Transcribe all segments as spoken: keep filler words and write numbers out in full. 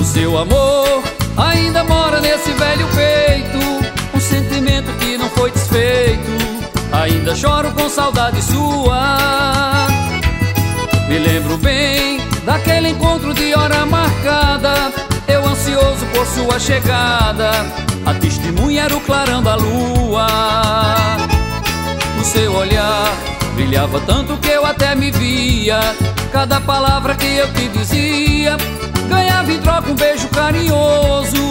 seu amor ainda mora nesse velho peito, um sentimento que não foi desfeito. Ainda choro com saudade sua. Me lembro bem daquele encontro de hora marcada, eu ansioso por sua chegada. A testemunha era o clarão da lua. O seu olhar brilhava tanto que eu até me via. Cada palavra que eu te dizia ganhava em troca um beijo carinhoso.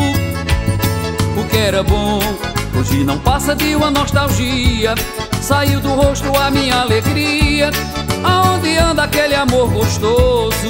O que era bom hoje não passa de uma nostalgia. Saiu do rosto a minha alegria. Aonde anda aquele amor gostoso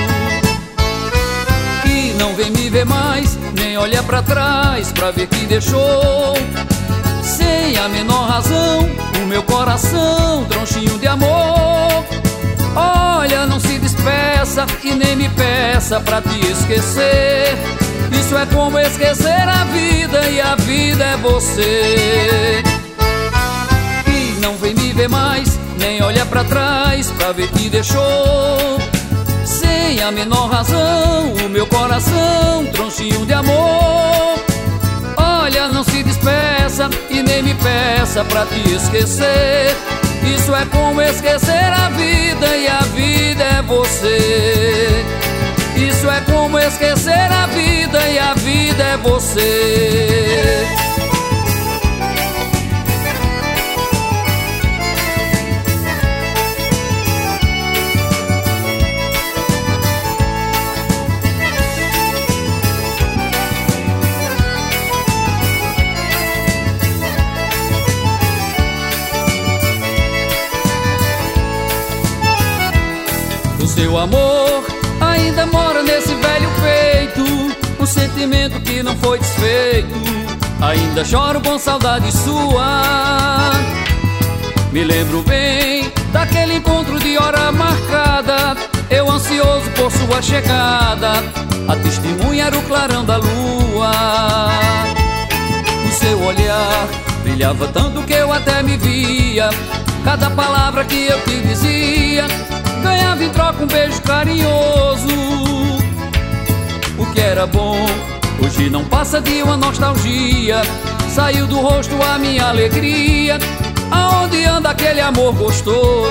que não vem me ver mais, nem olha pra trás pra ver que deixou sem a menor razão o meu coração tronchinho de amor. Olha, não se despeça e nem me peça pra te esquecer. Isso é como esquecer a vida e a vida é você. Que não vem me ver mais, nem olha pra trás pra ver que deixou sem a menor razão o meu coração tronchinho de amor. Olha, não se despeça e nem me peça pra te esquecer. Isso é como esquecer a vida e a vida é você. Isso é como esquecer a vida e a vida é você. Seu amor ainda mora nesse velho peito, um sentimento que não foi desfeito. Ainda choro com saudade sua. Me lembro bem daquele encontro de hora marcada, eu ansioso por sua chegada. A testemunha era o clarão da lua. O seu olhar brilhava tanto que eu até me via. Cada palavra que eu te dizia ganhava em troca um beijo carinhoso. O que era bom hoje não passa de uma nostalgia. Saiu do rosto a minha alegria. Aonde anda aquele amor gostoso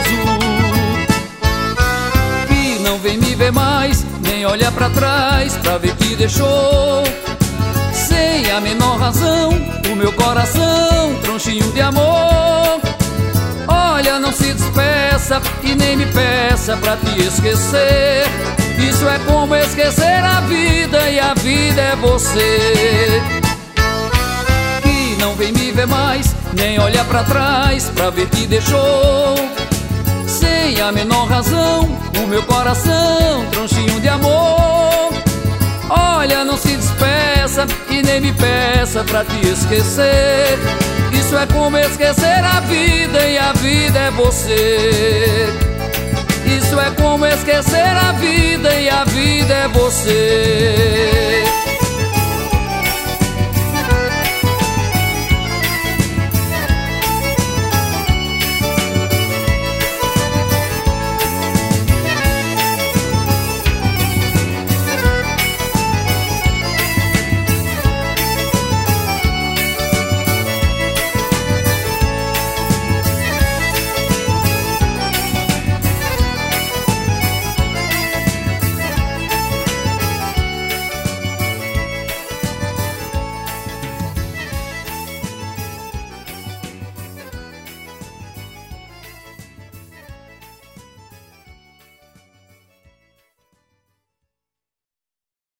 que não vem me ver mais, nem olha pra trás pra ver que deixou sem a menor razão o meu coração tronchinho de amor. Olha, não se despeça e nem me peça pra te esquecer. Isso é como esquecer a vida e a vida é você. Que não vem me ver mais, nem olha pra trás pra ver que deixou sem a menor razão o meu coração tronchinho de amor. Olha, não se despeça e nem me peça pra te esquecer. Isso é como esquecer a vida e a vida é você. Isso é como esquecer a vida e a vida é você.